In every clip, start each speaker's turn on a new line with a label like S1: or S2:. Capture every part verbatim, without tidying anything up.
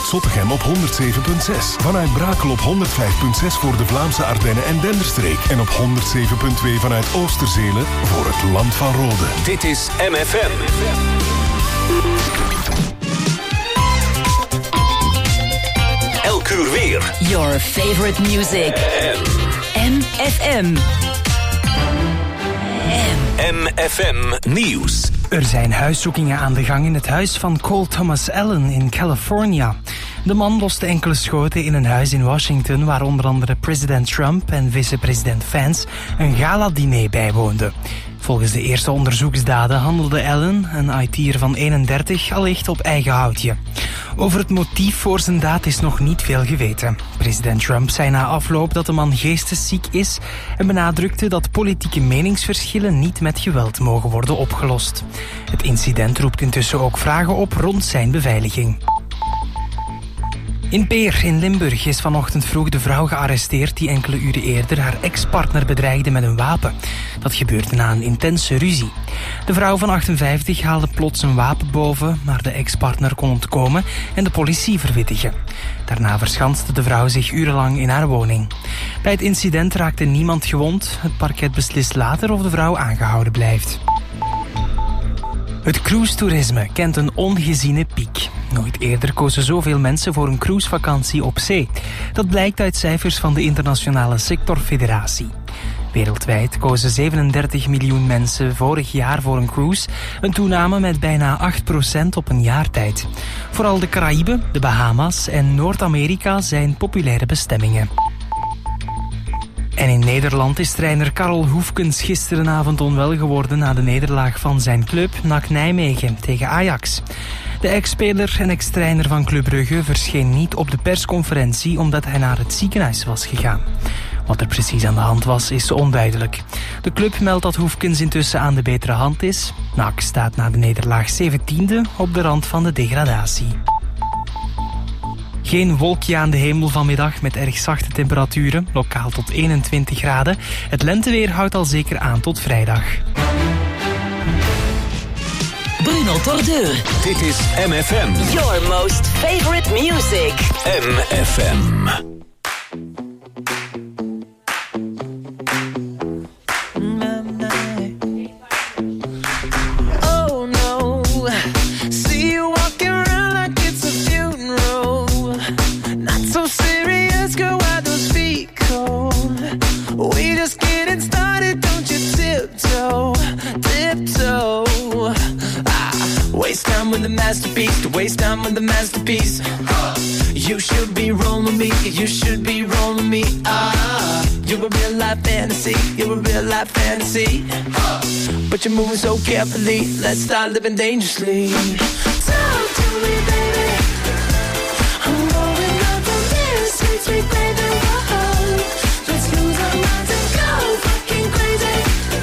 S1: vanuit Zottegem op honderd zeven komma zes. Vanuit Brakel op honderd vijf komma zes voor de Vlaamse Ardennen en Denderstreek. En op honderd zeven komma twee vanuit Oosterzelen voor het Land van Rode.
S2: Dit is M F M. Elk uur weer.
S3: Your favorite music. M F M.
S2: M F M Nieuws.
S4: Er zijn huiszoekingen aan de gang in het huis van Cole Thomas Allen in California. De man loste enkele schoten in een huis in Washington waar onder andere president Trump en vicepresident Vance een gala-diner bijwoonden. Volgens de eerste onderzoeksdaden handelde Allen, een I T'er van eenendertig, allicht op eigen houtje. Over het motief voor zijn daad is nog niet veel geweten. President Trump zei na afloop dat de man geestesziek is en benadrukte dat politieke meningsverschillen niet met geweld mogen worden opgelost. Het incident roept intussen ook vragen op rond zijn beveiliging. In Peer in Limburg is vanochtend vroeg de vrouw gearresteerd die enkele uren eerder haar ex-partner bedreigde met een wapen. Dat gebeurde na een intense ruzie. De vrouw van achtenvijftig haalde plots een wapen boven, maar de ex-partner kon ontkomen en de politie verwittigen. Daarna verschanste de vrouw zich urenlang in haar woning. Bij het incident raakte niemand gewond. Het parket beslist later of de vrouw aangehouden blijft. Het cruise-toerisme kent een ongeziene piek. Nooit eerder kozen zoveel mensen voor een cruisevakantie op zee. Dat blijkt uit cijfers van de Internationale Sectorfederatie. Wereldwijd kozen zevenendertig miljoen mensen vorig jaar voor een cruise, een toename met bijna acht procent op een jaar tijd. Vooral de Caraïben, de Bahama's en Noord-Amerika zijn populaire bestemmingen. En in Nederland is trainer Karel Hoefkens gisterenavond onwel geworden na de nederlaag van zijn club N A C Nijmegen tegen Ajax. De ex-speler en ex-trainer van Club Brugge verscheen niet op de persconferentie omdat hij naar het ziekenhuis was gegaan. Wat er precies aan de hand was, is onduidelijk. De club meldt dat Hoefkens intussen aan de betere hand is. N A C staat na de nederlaag zeventiende op de rand van de degradatie. Geen wolkje aan de hemel vanmiddag met erg zachte temperaturen, lokaal tot eenentwintig graden. Het lenteweer houdt al zeker aan tot vrijdag.
S3: Bruno Tordeur.
S2: Dit is M F M.
S3: Your most favorite music.
S2: M F M.
S5: With the masterpiece, to waste time with the masterpiece. You should be rolling me, you should be rolling me. Ah, you're a real life fantasy, you're a real life fantasy. But you're moving so carefully, let's start living dangerously. Talk to me, baby. I'm going up on this sweet, sweet baby. Whoa, let's lose our minds and go fucking crazy.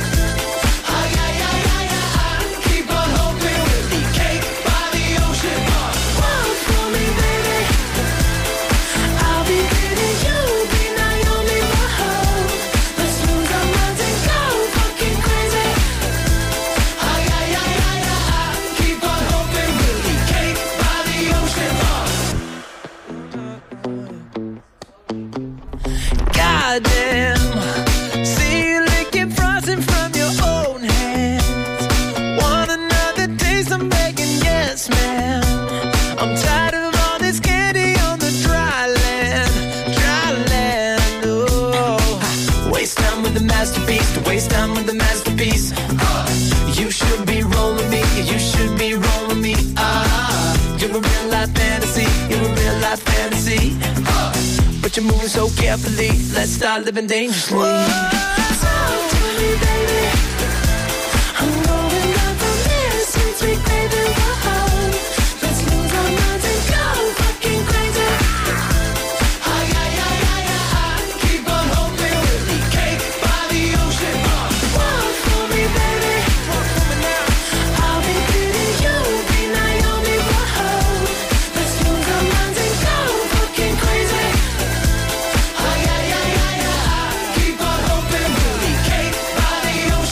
S5: Goddamn, see you licking frosting from your own hands. Want another taste? I'm begging, yes, man. I'm tired of all this candy on the dry land, dry land. Oh, waste time with the masterpiece, to waste time with the masterpiece. You should be rolling me, you should be rolling me. Ah, you're a real life fantasy, you're a real life fantasy. But you're moving so carefully, let's start living dangerously. Whoa, talk to me, baby. I'm going up on this sweet, sweet baby. Whoa, let's lose our minds and go fucking crazy. Ay, ay, ay, ay, ay, keep on hoping we'll be cake by the ocean. Walk for me, baby. Walk for me now. I'll be pretty, you'll be Naomi. Whoa, let's lose our minds and go fucking crazy. Ay, ay, ay, ay, ay, keep on hoping we'll be cake by the ocean.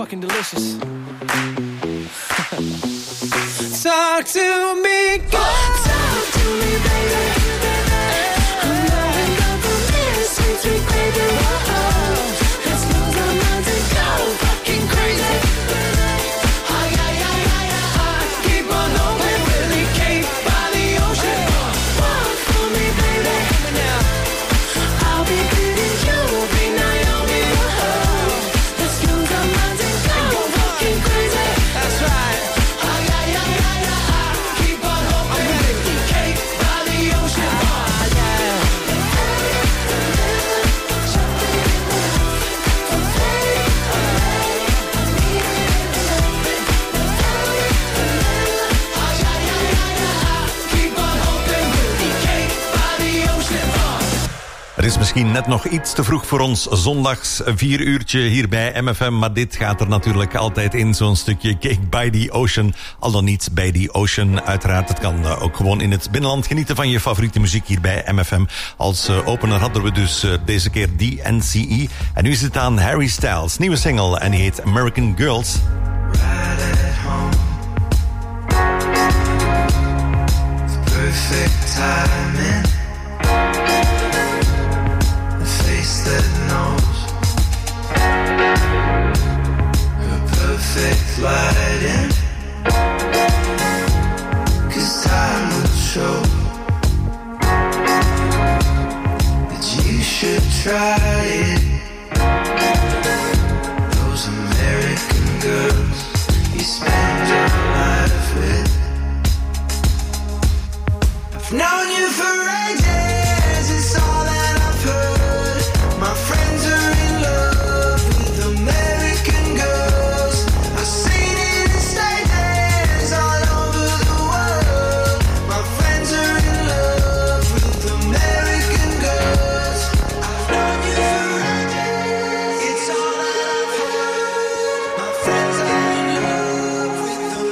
S5: fucking delicious. Talk to me, God. Talk to me, baby. I'm going up from here, sweet, sweet baby. Whoa, let's lose our minds and go fucking crazy. Ay, ay, ay, ay, ay. Keep on hoping we'll be Cape by the ocean. Walk for me, baby. I'll be pretty, you'll be Naomi. Whoa, let's lose our minds and go fucking crazy. That's right. Ay, ay, ay, ay, ay. Keep on hoping we'll be Cape by the ocean. Ah, yeah.
S6: Het is misschien net nog iets te vroeg voor ons zondags vier uurtje hier bij M F M, maar dit gaat er natuurlijk altijd in, zo'n stukje Cake by the Ocean. Al dan niet bij the Ocean, uiteraard. Het kan uh, ook gewoon in het binnenland genieten van je favoriete muziek hier bij M F M. Als uh, opener hadden we dus uh, deze keer D N C E. En nu is het aan Harry Styles, nieuwe single, en die heet American Girls.
S7: Perfect timing. That knows her perfect lighting, 'cause time will show that you should try it. Those American girls you spend your life with. I've known you for ages, it's all that I've heard. My friends are in love with American girls. I've seen it in stages all over the world. My friends are in love with American girls. I've known you for ages, it's all that I've heard. My friends are in love with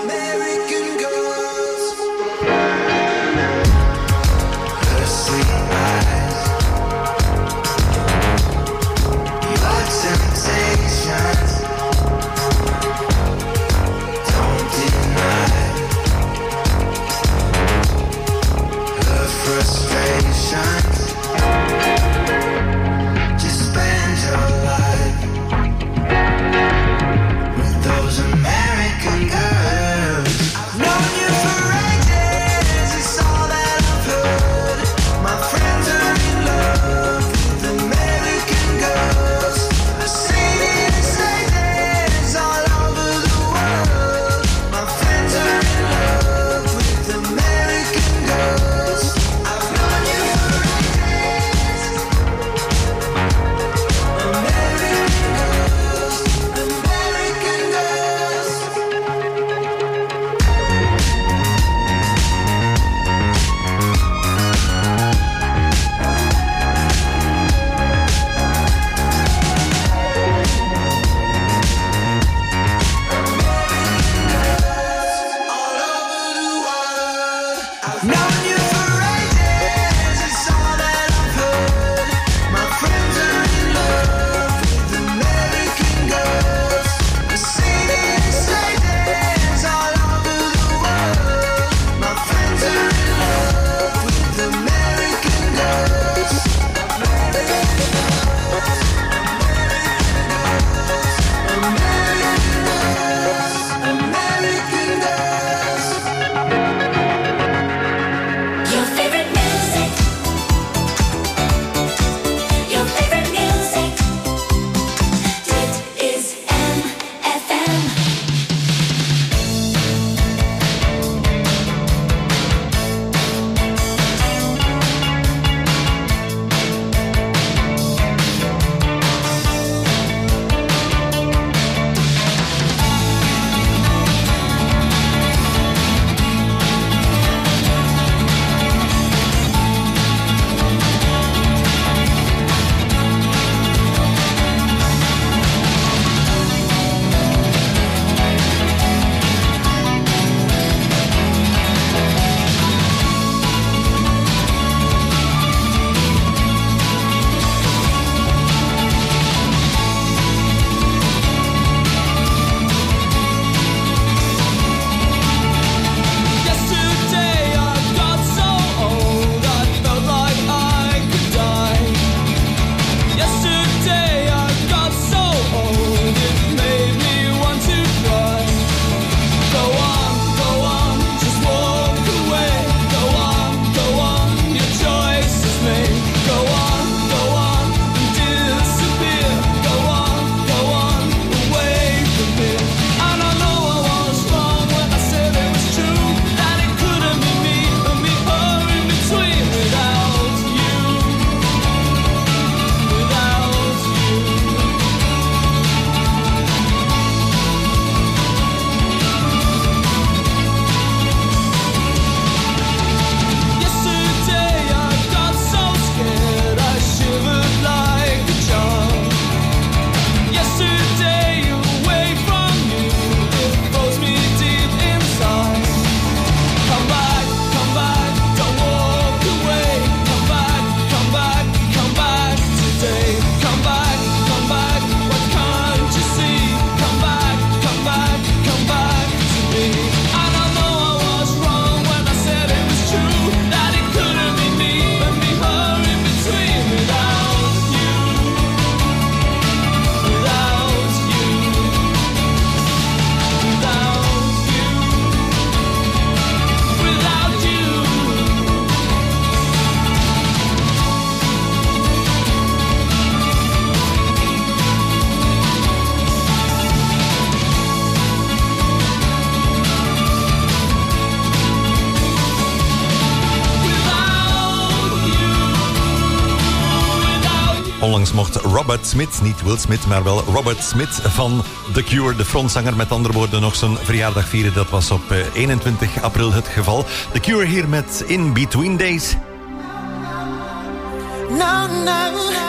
S6: Onlangs mocht Robert Smith, niet Will Smith, maar wel Robert Smith van The Cure, de frontzanger, met andere woorden, nog zijn verjaardag vieren. Dat was op eenentwintig april het geval. The Cure hier met In Between Days.
S5: No, no.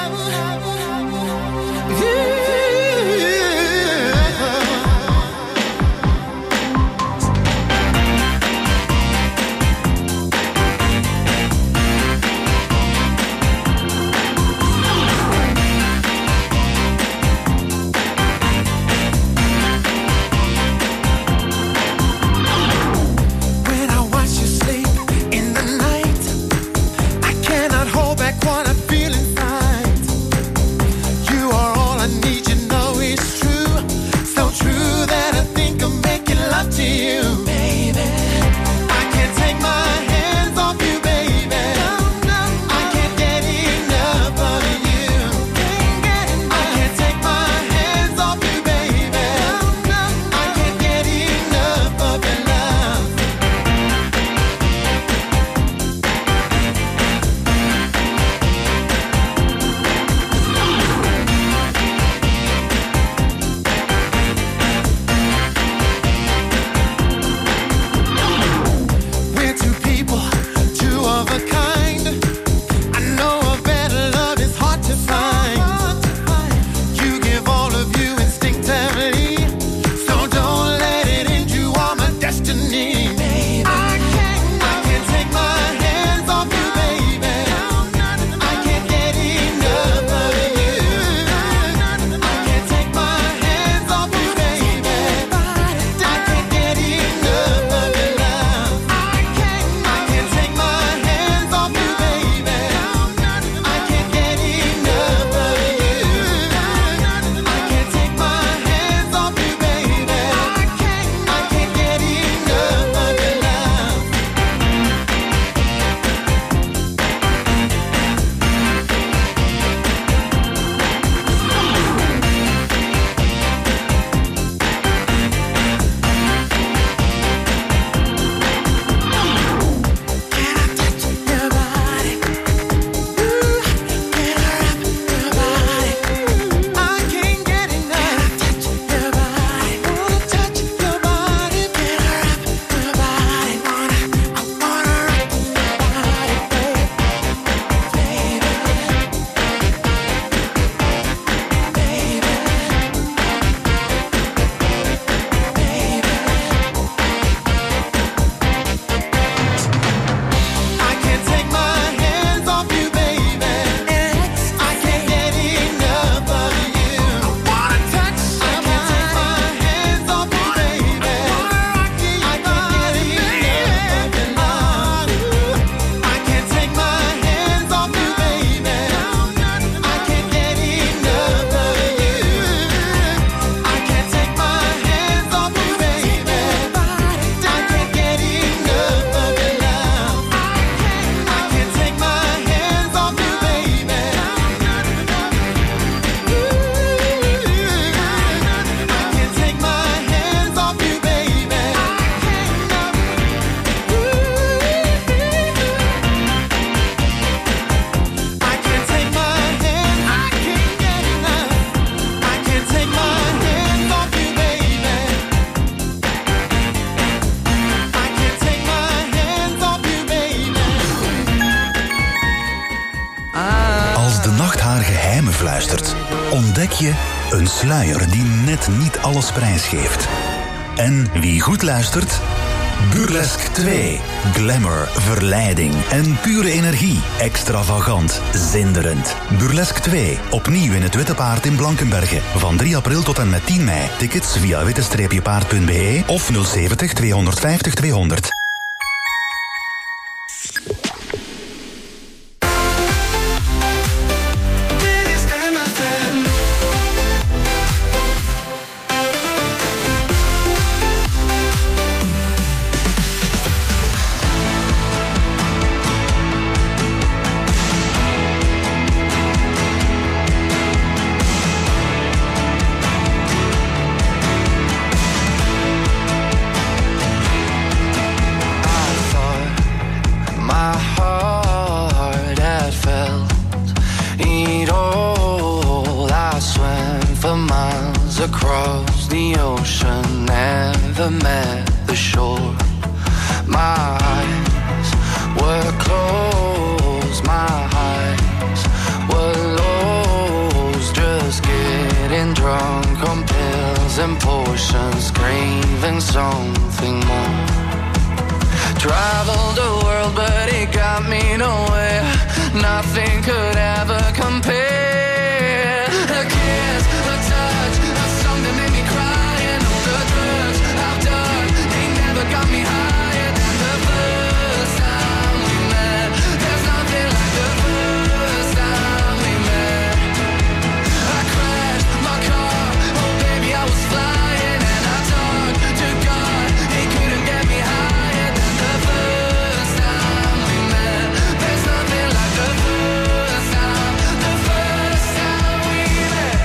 S8: ontdek je een sluier die net niet alles prijsgeeft. En wie goed luistert? Burlesque twee. Glamour, verleiding en pure energie. Extravagant, zinderend. Burlesque twee. Opnieuw in het Witte Paard in Blankenberge. Van drie april tot en met tien mei. Tickets via witte paard punt b e of nul zeventig tweehonderdvijftig tweehonderd.
S9: across the ocean, never met the shore. My eyes were closed, my eyes were lost, just getting drunk on pills and potions, craving something more. Traveled the world but it got me nowhere, nothing could ever compare. A kiss, a touch, a song that made me cry, and all the drugs I've done, they never got me higher than the first time we met. There's nothing like the first time we met. I crashed my car, oh baby I was flying, and I talked to God, he couldn't get me higher than the first time we met. There's nothing like the first time, the first time we met.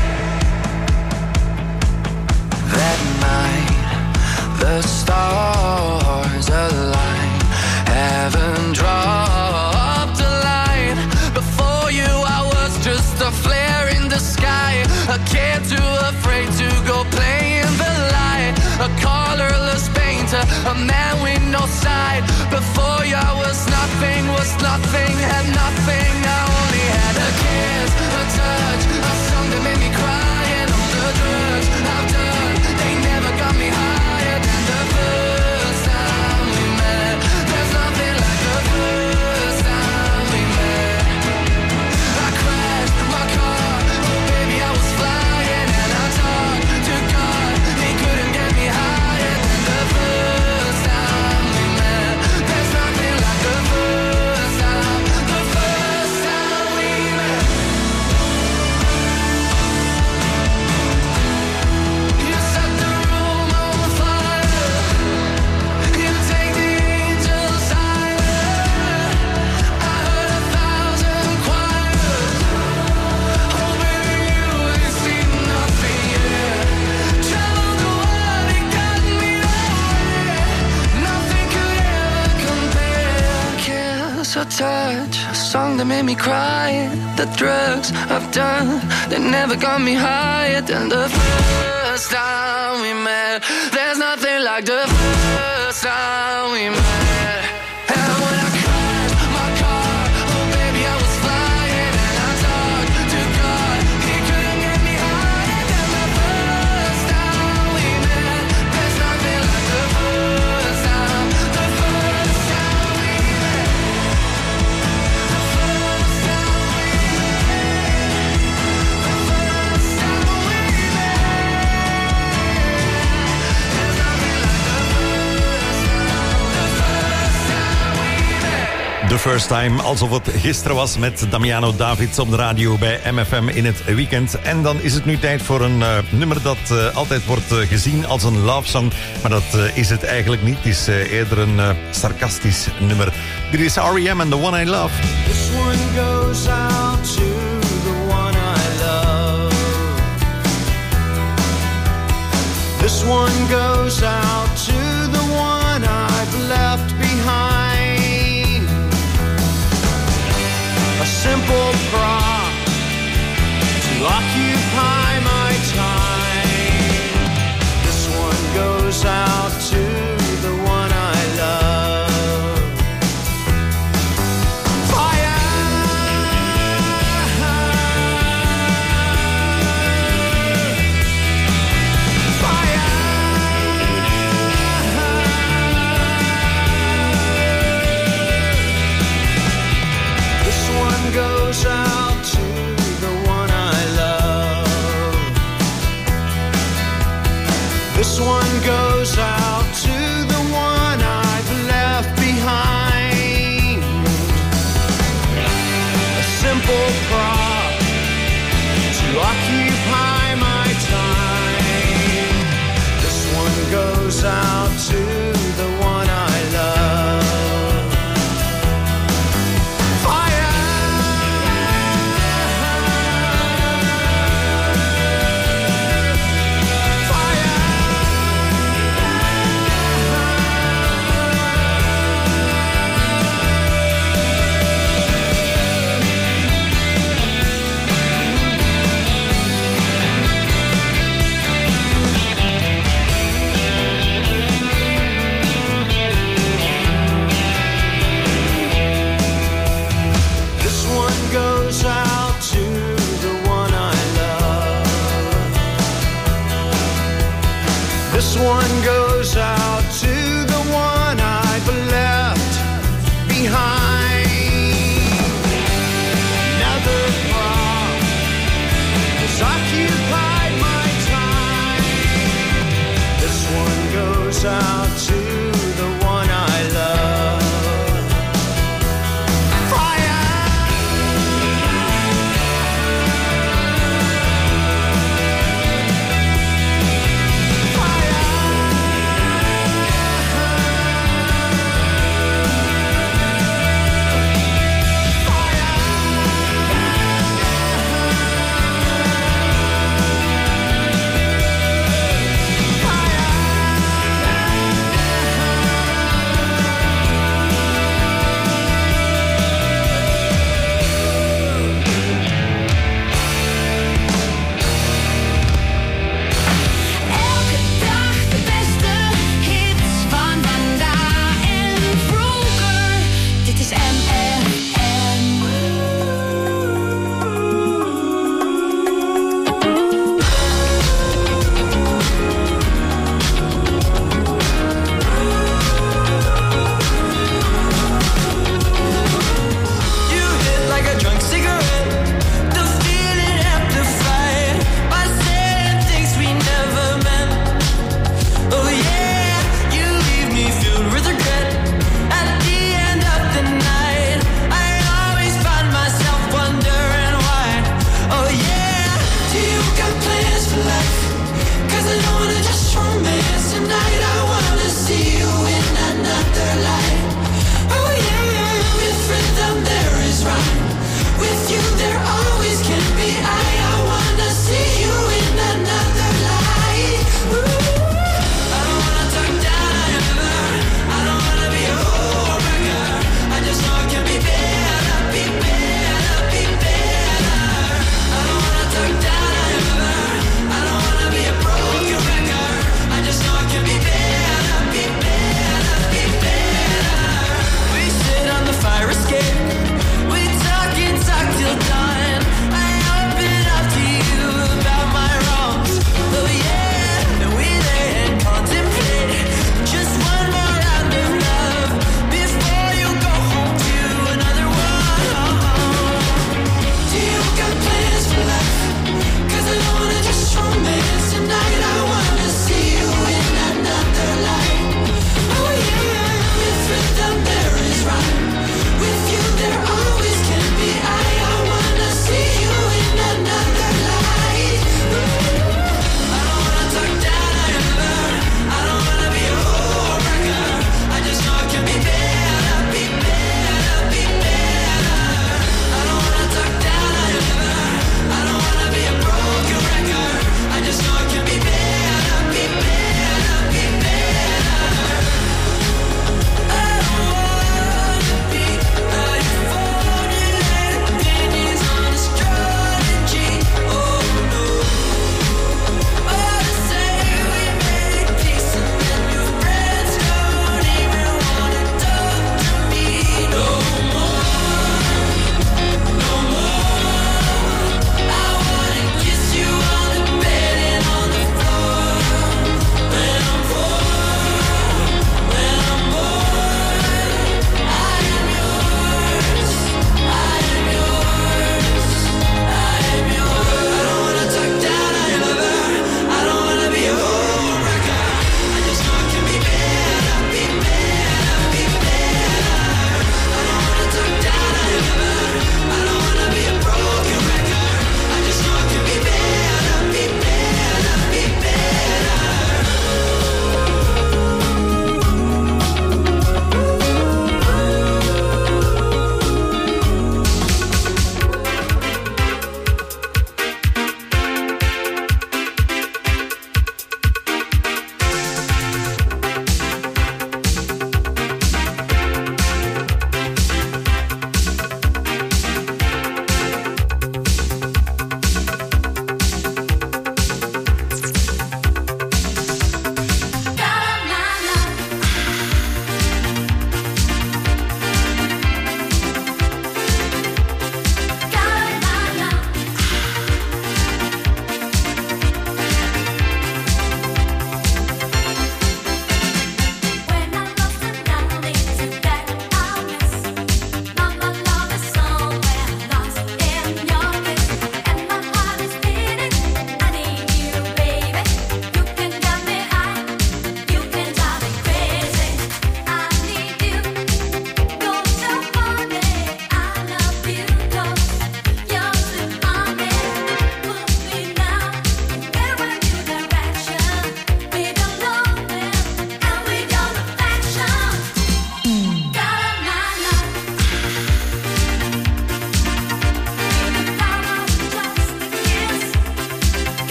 S9: That night, the stars aligned, heaven dropped a line. Before you I was just a flare in the sky, a kid too afraid to go play in the light, a colorless painter, a man with no side. Before you I was nothing, was nothing, had nothing. I only had a kiss, a touch, a song that made me cry, and all the drugs I've done, they never got me higher than the first time we met. There's nothing like the first time we met. I crashed my car, oh baby I was flying, and I talked to God, he couldn't get me higher than the first time we met. There's nothing like the first time, the first time we met. You set the room on fire, you take the angels higher. I heard a thousand choirs, oh baby you ain't seen nothing yet. Traveled the world, it got me nowhere, nothing could ever compare. Kiss or touch, a song that made me cry, the drugs I've done, they never got me higher than the first time we met. There's nothing like the first time we met. And when I crashed my car, oh baby I was flying, and I talked to God, he couldn't get me higher than the first time we met. There's nothing like the first time, the first time we met. The first time we met. The first time we met. There's nothing like the first time, the first time we met.
S6: The First Time, alsof het gisteren was met Damiano Davids op de radio bij M F M in het weekend. En dan is het nu tijd voor een uh, nummer dat uh, altijd wordt uh, gezien als een love song. Maar dat uh, is het eigenlijk niet. Het is uh, eerder een uh, sarcastisch nummer. Dit is R E M and The One I Love.
S5: This one goes out to the one I love. This one goes out to the one I've left behind. A simple prop to occupy my time. This one goes out to the one I love. Fire! Fire! This one goes out to the one I love. This one goes out to the one I've left behind. A simple prop to occupy my time. This one goes out to the one I love. Fire! This one goes out to the one I've left behind. Another prom has occupied my time. This one goes out to the one I love.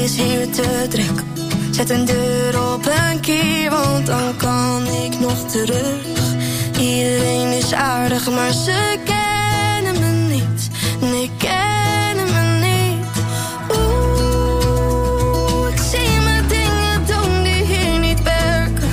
S10: is hier te druk. Zet een deur op een kier, want dan kan ik nog terug. Iedereen is aardig, maar ze kennen me niet. Nee, kennen me niet. Oeh, ik zie me dingen doen die hier niet werken.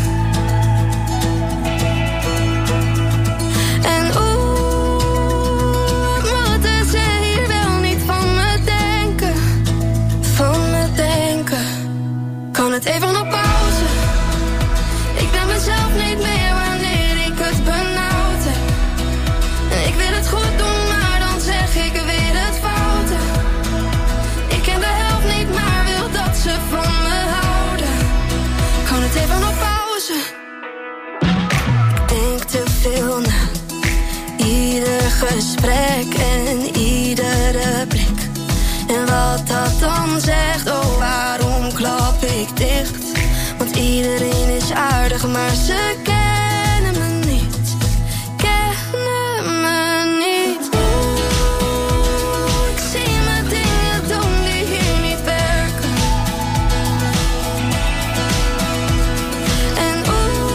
S10: En oeh, wat moeten ze hier wel niet van me denken? Van me denken. Kan het even op pauze? Ik ben mezelf niet meer wanneer ik het benauwd heb. En ik wil het goed doen, maar dan zeg ik weer het foute. Ik ken de helft niet, maar wil dat ze van me houden. Kan het even op pauze? Ik denk te veel na. Ieder gesprek en iedere blik. En wat dat dan zegt, oh waarom klap ik dicht? Want iedereen is aardig, maar ze kennen me niet. Kennen me niet. Oeh, ik zie me dingen doen die hier niet werken. En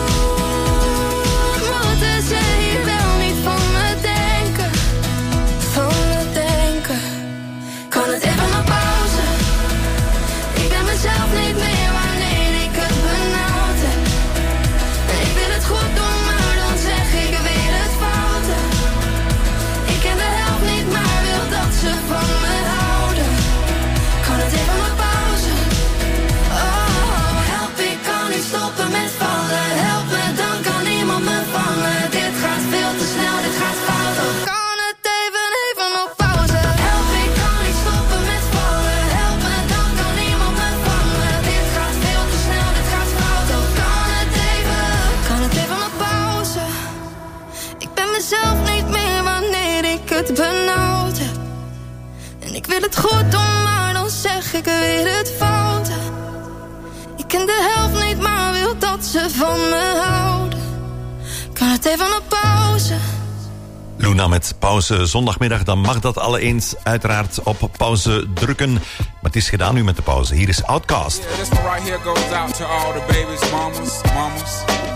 S10: oeh, moeten ze hier wel niet van me denken? Van me denken. Kan het even op pauze? Ik ben mezelf niet meer wanneer ik het benauwd heb. En ik wil het goed doen, maar dan zeg ik weer het foute. Ik ken de helft niet, maar wil dat ze van me houden. Kan het even op pauze? Oh, help, ik kan niet stoppen met vallen. Help me, dan kan niemand me vangen. Dit gaat veel te snel, dit gaat fout. Oh, kan het even, even op pauze? Help, ik kan niet stoppen met vallen. Help me, dan kan niemand me vangen. Dit gaat veel te snel, dit gaat fout. Oh, kan het even, kan het even op pauze? Ik ben mezelf niet meer wanneer ik het benauwd heb. En ik wil het goed doen, maar dan zeg ik weer het foute. Ik ken de helft niet, maar wil dat ze van me houden. Kan het even op pauze?
S6: Luna met pauze zondagmiddag, dan mag dat alle eens uiteraard op pauze drukken. Maar het is gedaan nu met de pauze. Hier is Outkast.
S11: Yeah, this one right here goes out to all the babies, mamas, mamas.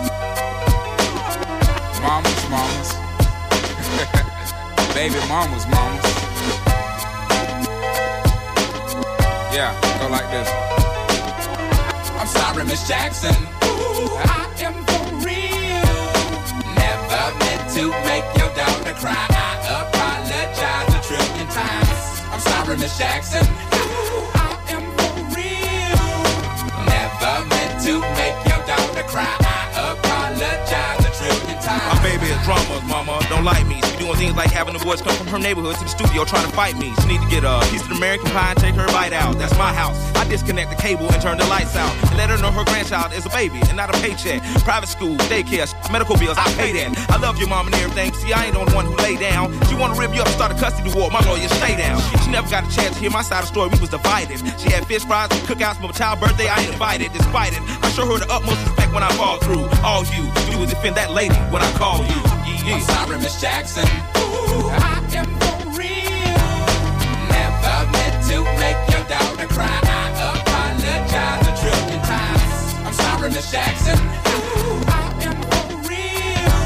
S11: Mamas, mamas. Baby mamas, mamas. Yeah, go like this. I'm sorry, Miss Jackson. Ooh, I am for real. Never meant to make your daughter cry. I apologize a trillion times. I'm sorry, Miss Jackson. Ooh, I am for real. Never meant to make your daughter cry. I apologize a trillion times.
S12: My baby is drama, mama, don't like me. She doing things like having the boys come from her neighborhood to the studio trying to fight me. She need to get a piece of the American pie and take her bite out. That's my house. I disconnect the cable and turn the lights out. And let her know her grandchild is a baby and not a paycheck. Private school, daycare, medical bills, I pay that. I love your mom and everything. See, I ain't the one who lay down. She wanna rip you up, start a custody war. My lawyer, stay down. She never got a chance to hear my side of the story. We was divided. She had fish fries and cookouts for my child's birthday. I ain't invited. Despite it, I show her the utmost respect when I fall through. All you do is defend that lady when I call you. Yeah.
S11: I'm sorry, Miss Jackson. Ooh, I am for real. Never meant to make your daughter cry. I apologize a trillion times. I'm sorry, Miss Jackson. Ooh, I am for real.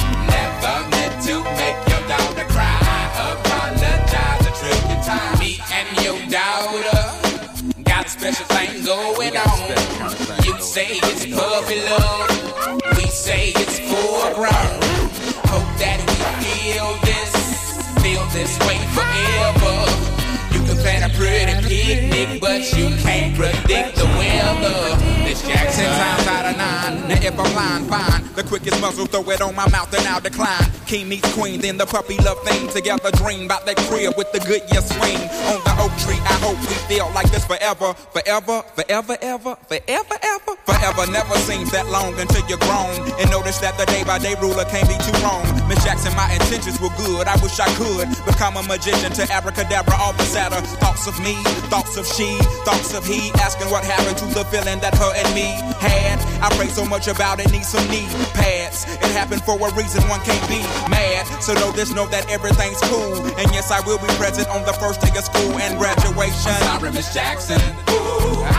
S11: Never meant to make your daughter cry. I apologize a trillion times. Me and your daughter got a special thing going on. You say it's puppy love. We say it's full grown. Hope that we feel this, feel this way forever. You can plan a pretty picnic, but you can't predict the weather. Miss Jackson, times out of nine. Now if I'm lying, fine. The quickest muzzle, throw it on my mouth and I'll decline. King meets queen, then the puppy love thing. Together dream about that crib with the good year swing. On the oak tree, I hope we feel like this forever. Forever, forever, ever, forever, ever. Forever never seems that long until you're grown. And notice that the day by day ruler can't be too wrong. Miss Jackson, my intentions were good. I wish I could become a magician to abracadabra all the sadder. Thoughts of me, thoughts of she, thoughts of he. Asking what happened to the feeling that her and me had. I pray so much about it, need some knee pads. It happened for a reason, one can't be mad. So know this, know that everything's cool. And yes, I will be present on the first day of school and graduation. I'm sorry, Miss Jackson. Ooh,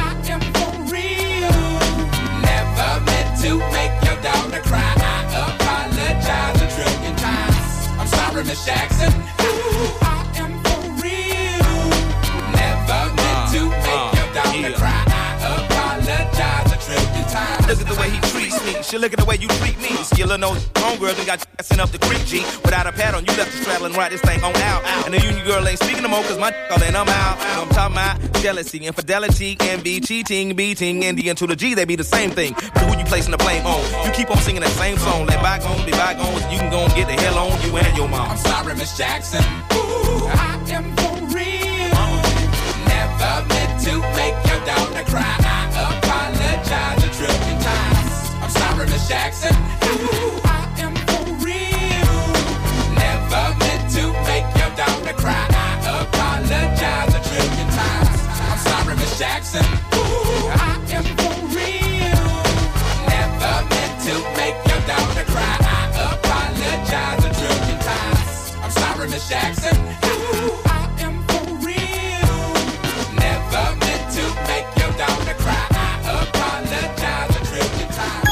S11: Miss Jackson. Ooh, I am for real. Never meant to make your daughter cry. I apologize a trillion times.
S12: Look at the way he treats me. She look at the way you treat me. Skillin' those homegirls and got sent up the creek, G. Without a pad on, you left the straddle and ride this thing on out. And the union girl ain't speaking no more, cause my all in, I'm out. You know I'm talking about jealousy, infidelity, envy, cheating, beating, and the N to the G, they be the same thing. But who you placing the blame on? You keep on singing that same song. Let bygones be bygones, you can go and get the hell on you and your mom.
S11: I'm sorry, Miss Jackson. Ooh, I am for real. Never meant to make your daughter cry. I apologize a trillion times. I'm sorry, Miss Jackson. Ooh, I am for real. Never meant to make your daughter cry. I apologize a trillion times. I'm sorry, Miss Jackson. Ooh, I am for real. Never meant to make your daughter cry. I apologize a trillion times. I'm sorry, Miss Jackson. Ooh, I am for real. Never meant to make your daughter cry. I apologize a trillion times.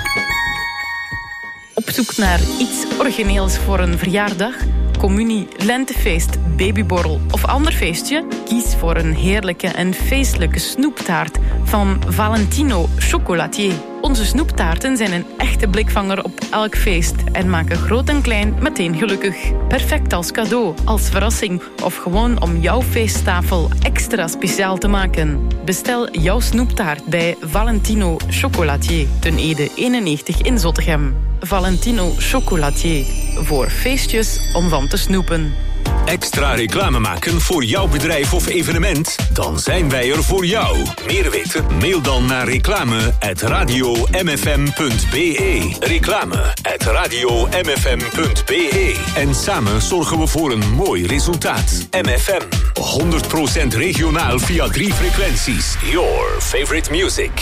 S13: Op zoek naar iets origineels voor een verjaardag, communie, lentefeest, babyborrel of ander feestje? Kies voor een heerlijke en feestelijke snoeptaart van Valentino Chocolatier. Onze snoeptaarten zijn een echte blikvanger op elk feest en maken groot en klein meteen gelukkig. Perfect als cadeau, als verrassing of gewoon om jouw feesttafel extra speciaal te maken. Bestel jouw snoeptaart bij Valentino Chocolatier, ten Ede eenennegentig in Zottegem. Valentino Chocolatier, voor feestjes om van te snoepen.
S2: Extra reclame maken voor jouw bedrijf of evenement? Dan zijn wij er voor jou. Meer weten? Mail dan naar reclame at radio m f m punt b e. Reclame at radio m f m punt b e. En samen zorgen we voor een mooi resultaat. M F M, honderd procent regionaal via drie frequenties. Your favorite music.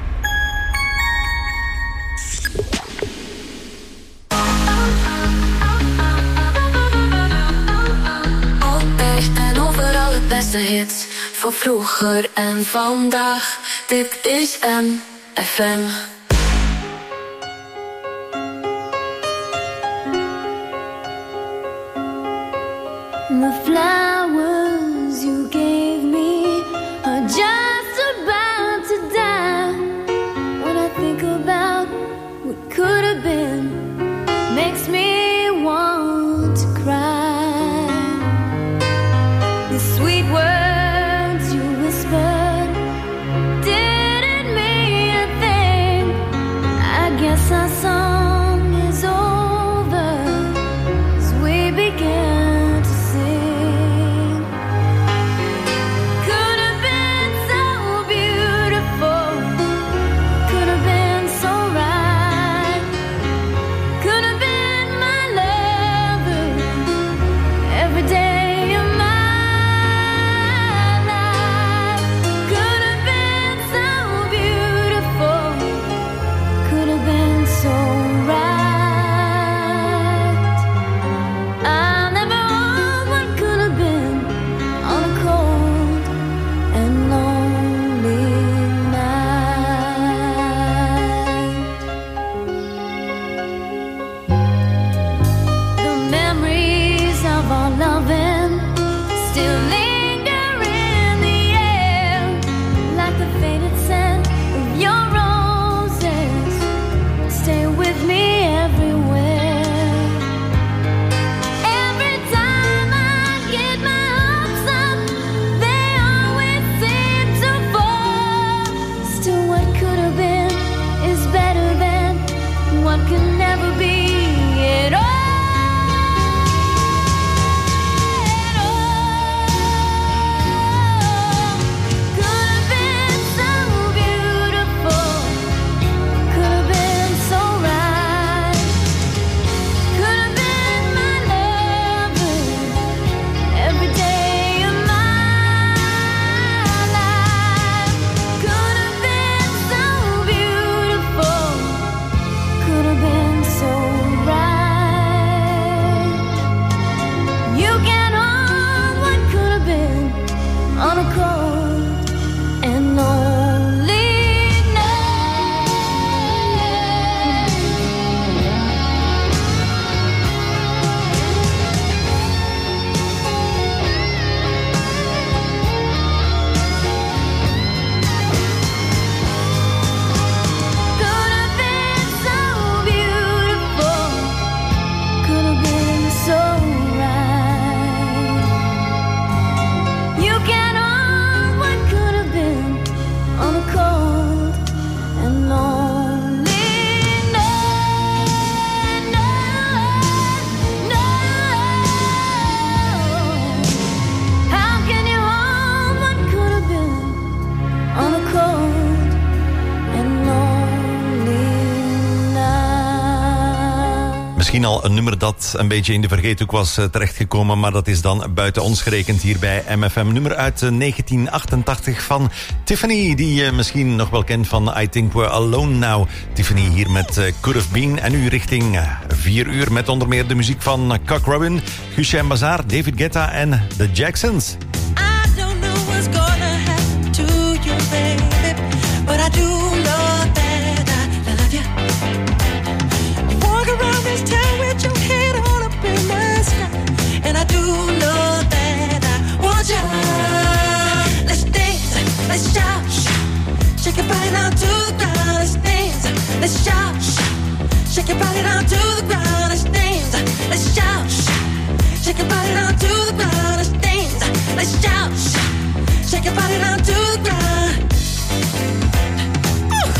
S10: Beste hits van vroeger en vandaag. Dit is M F M.
S14: The flowers you gave me are just about to die. When I think about what could have been, makes me want to cry. The sweet words you whispered didn't mean a thing. I guess our song is over as we began to sing.
S6: Misschien al een nummer dat een beetje in de vergeethoek was uh, terechtgekomen, maar dat is dan buiten ons gerekend hier bij M F M. Nummer uit uh, negentien achtentachtig van Tiffany, die je misschien nog wel kent van I Think We're Alone Now. Tiffany hier met uh, Could Have Been. En nu richting uh, vier uur met onder meer de muziek van uh, Cock Robin, Hussein Bazaar, David Guetta en The Jacksons.
S5: I don't know what's gonna happen to you, baby, but I do know that I love you. You walk around this town with your head on up in the sky, and I do know that I want you. Let's dance, let's shout, shake your body down to the ground. Let's dance, let's shout, shake your body down to the ground. Let's dance, let's shout, shake your body down to the ground. Let's dance, let's shout, shake your body down to the ground. Ooh.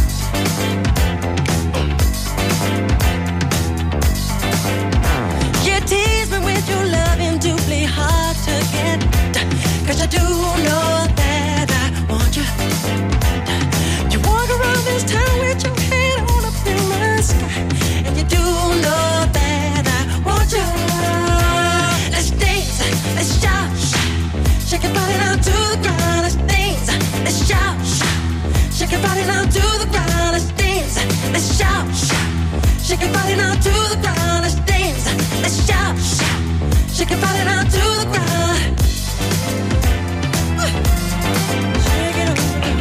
S5: You tease me with your loving, doubly hard to get, 'cause I do know that I want you. You walk around this town with your head on up in the sky, and you do know that I want you. Let's dance, let's shout, shake your body down to the ground. Let's dance, let's shout, shake your body down to the ground. Let's dance, let's shout, shake your body down to the ground. Let's dance, let's shout, shake your body down to the ground. Shake it up.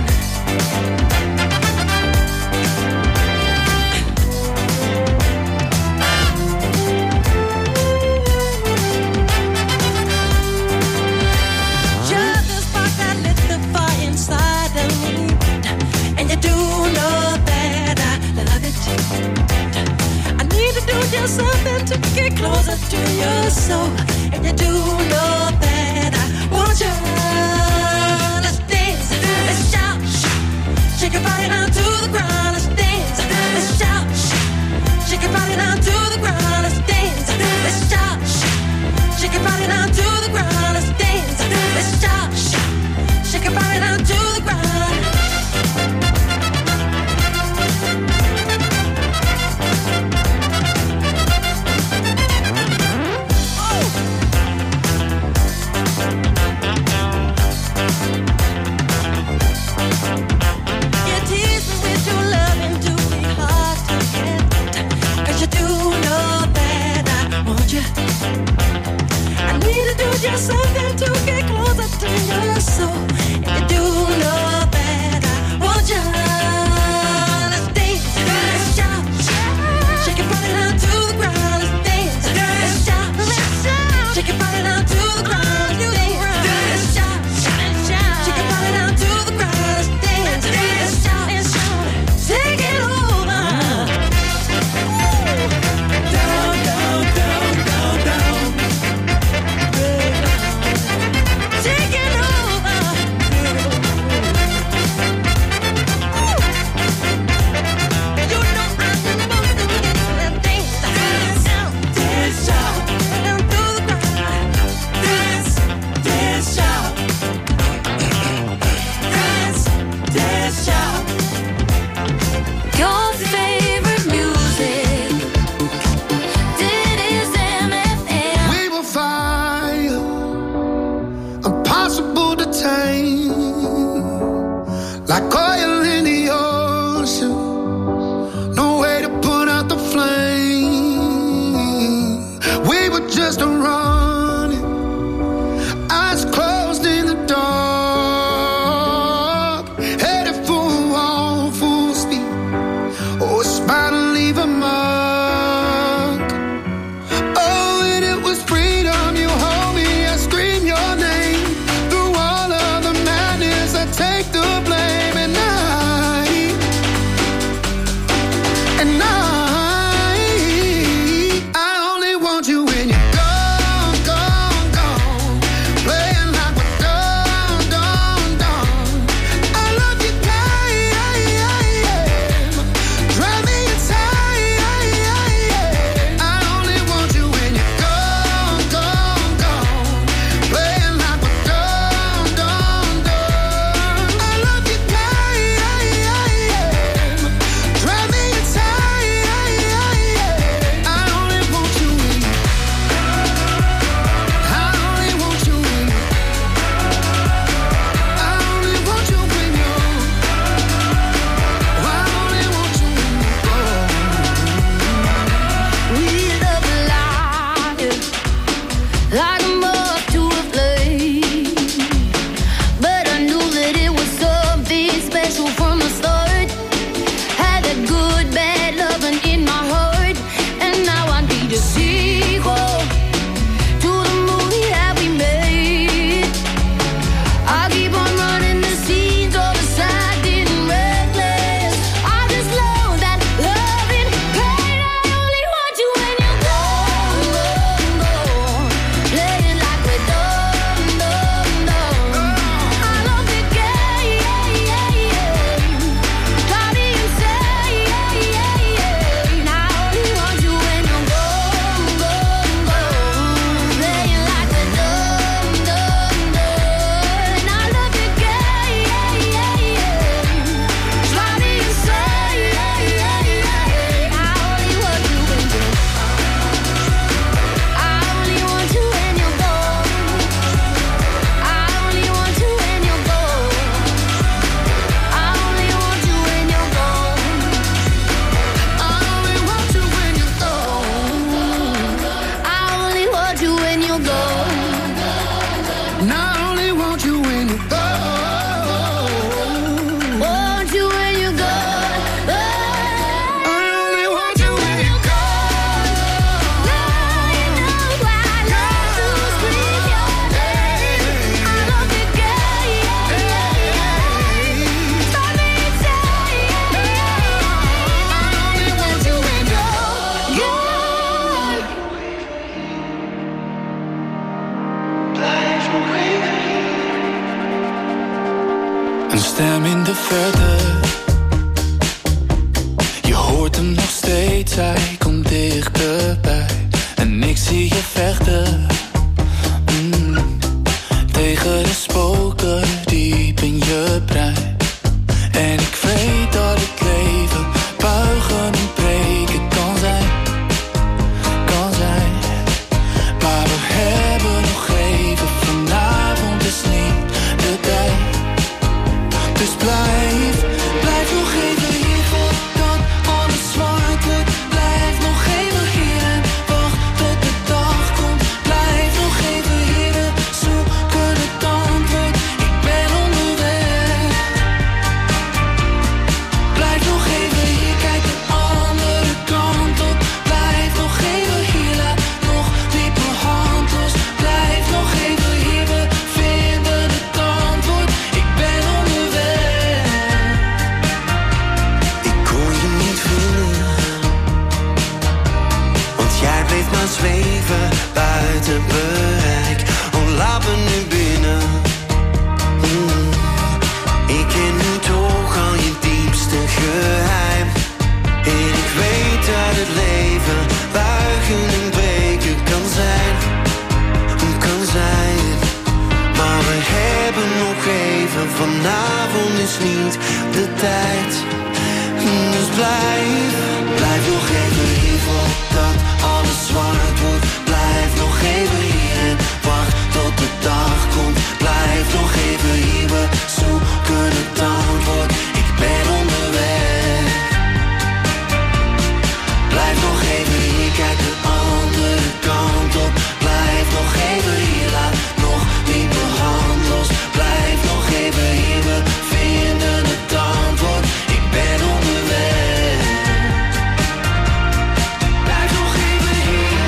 S5: You're the spark that lit the fire inside of me, and you do know that I love it. I need to do just something to get closer to your soul, and you do know that I want you. Let's dance, let's shout, shake your body down to the ground. Let's dance, let's shout, shake your body down to the ground. Let's dance, let's shout, shake your body down to the ground. Let's dance, let's shout, shake your body down to the ground. You tease me with your loving, doubly hard to get, 'cause you do know that I want you. I need to do just something to get closer to your soul, and you do know that I want you. Let's dance, let's shout, shake your body down to the ground. Let's dance, let's shout, shake your body down to the ground. Let's dance, let's shout, shake your body down to the ground. Let's dance, let's shout, take it over. Down, down, down, down, down. Take it over. You know I'm supposed to dance, dance, dance, shout, down to the ground. Dance, dance, shout, dance, dance, shout.
S10: Your favorite music. Dit is M F M.
S15: We will fire, impossible to tame, like oil in the ocean. No way to put out the flame. We were just running, eyes closed in the dark, headed for a wall full speed. Oh, it's about to leave a mark. Oh, and it was freedom. You hold me, I scream your name. Through all of the madness, I take the blame. And I
S16: verder. Je hoort hem nog steeds, hij komt dichterbij. En ik zie je vechten mm, tegen de spoken diep in je brein. En ik weet dat het leven buigen en breken kan zijn, kan zijn. Maar we hebben nog even, vanavond is niet de tijd. Dus blijf, blijf nog even hier voordat alles zwart wordt. Blijf nog even hier en wacht tot de dag komt. Blijf nog even hier, we zoeken het antwoord. Ik ben onderweg. Blijf nog even hier, kijk de andere kant op. Blijf nog even hier, laat nog niet mijn hand los. Blijf nog even hier, we vinden het antwoord. Ik ben onderweg.
S17: Ik kon je niet vinden, want jij bleef maar zweven buiten bereik. Oh, laat me nu binnen. Mm. Ik ken nu toch al je diepste geheim. En ik weet dat het leven buigen en breken kan zijn, kan zijn. Maar we hebben nog even, vanavond is niet de tijd. Dus blijf, blijf nog even hier voordat alles zwart wordt. Blijf nog even hier en wacht tot de dag komt. Blijf nog even hier, we zoeken het antwoord. Ik ben onderweg. Blijf nog even hier, kijk de andere kant op. Blijf nog even hier, laat nog niet mijn hand los. Blijf nog even hier, we vinden het antwoord. Ik ben onderweg. Blijf nog even hier.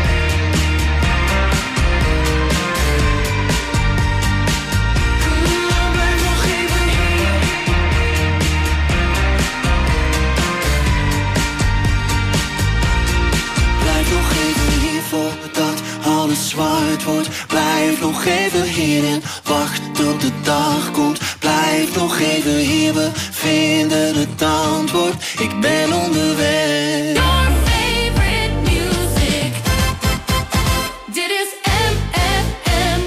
S17: Blijf nog even hier. Blijf nog even hier voordat alles zwart wordt. Blijf nog even hier en wacht tot de dag komt. Blijf nog even hier, we vinden het antwoord. Ik ben onderweg.
S10: Your favorite music. Dit is M F M.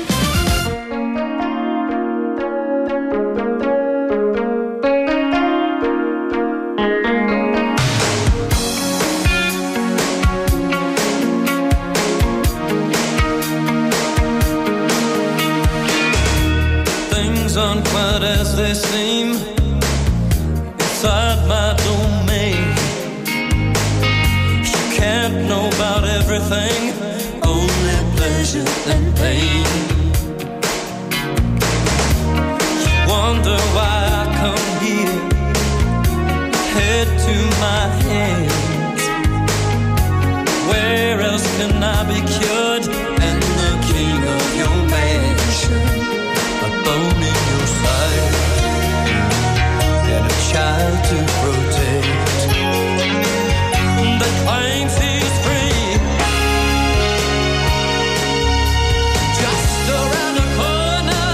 S18: Things aren't quite as they seem inside my domain. You can't know about everything, only pleasure and pain. You wonder why I come here, head to my hands. Where else can I be cured and the king of your mansion? A bone in your side and a child to protect that claims he's free. Just around the corner,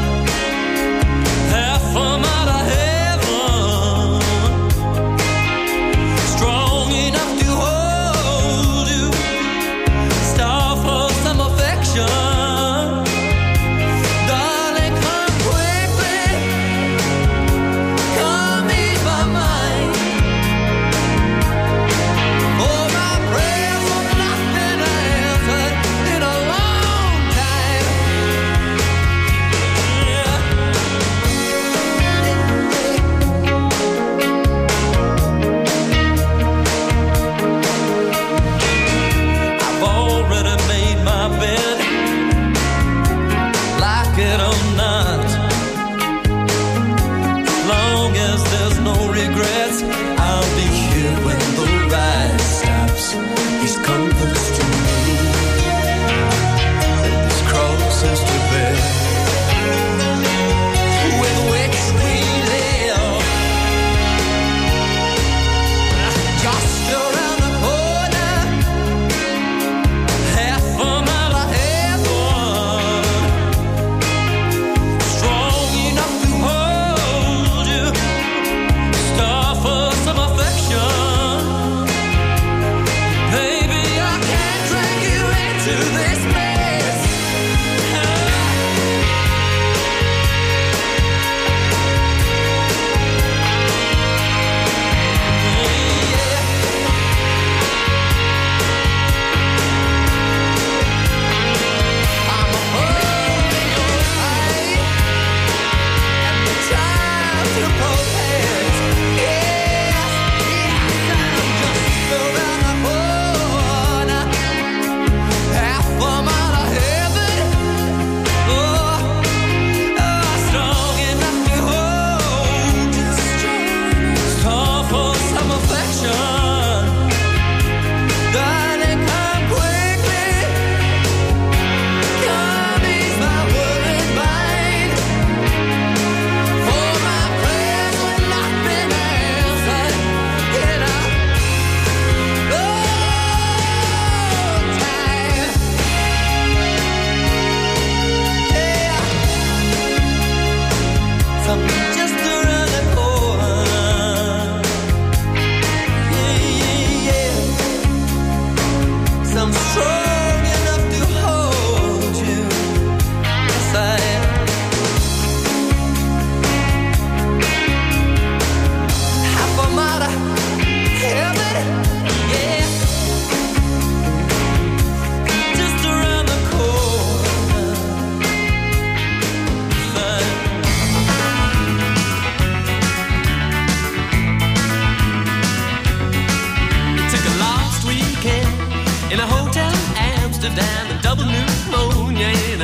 S18: half from out of heaven, strong enough to hold you, star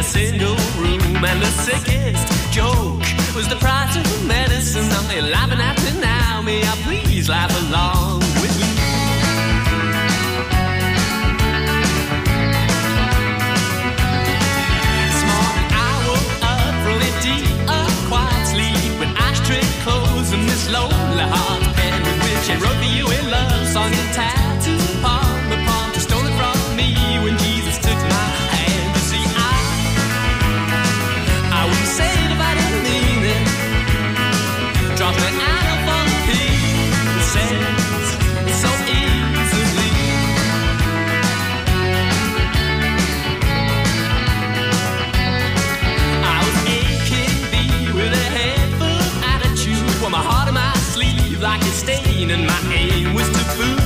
S19: single room, and the sickest joke was the price of the medicine. Now they're laughing at me now, may I please laugh along with me? This morning I woke up from a deep, a quiet sleep, with ashtray clothes and this lonely heart pen with which I wrote for you a love song and tattoo upon the palm to stole it from me when Jesus took my hand. You see, I I wouldn't say it if I didn't mean it. Dropped me out of on the pieces so easily. I was A K B with a head full of attitude, with my heart in my sleeve like a stain, and my aim was to fool